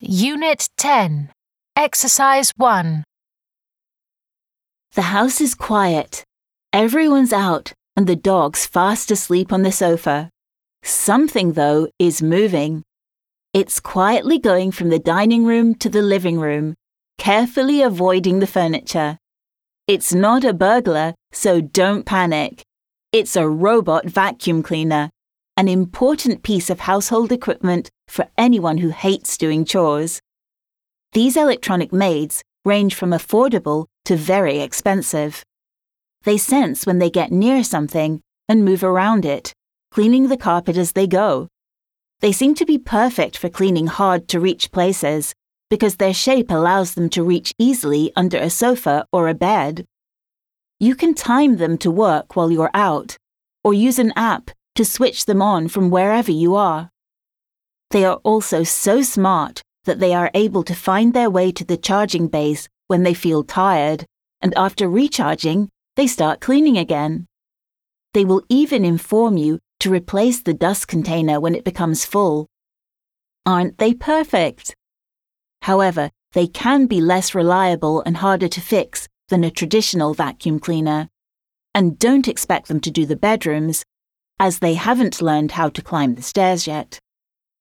Unit 10, Exercise 1. The house is quiet. Everyone's out and the dog's fast asleep on the sofa. Something, though, is moving. It's quietly going from the dining room to the living room, carefully avoiding the furniture. It's not a burglar, so don't panic. It's a robot vacuum cleaner, an important piece of household equipment for anyone who hates doing chores. These electronic maids range from affordable to very expensive. They sense when they get near something and move around it, cleaning the carpet as they go. They seem to be perfect for cleaning hard-to-reach places because their shape allows them to reach easily under a sofa or a bed. You can time them to work while you're out, or use an app to switch them on from wherever you are. They are also so smart that they are able to find their way to the charging base when they feel tired, and after recharging, they start cleaning again. They will even inform you to replace the dust container when it becomes full. Aren't they perfect? However, they can be less reliable and harder to fix than a traditional vacuum cleaner. And don't expect them to do the bedrooms, as they haven't learned how to climb the stairs yet.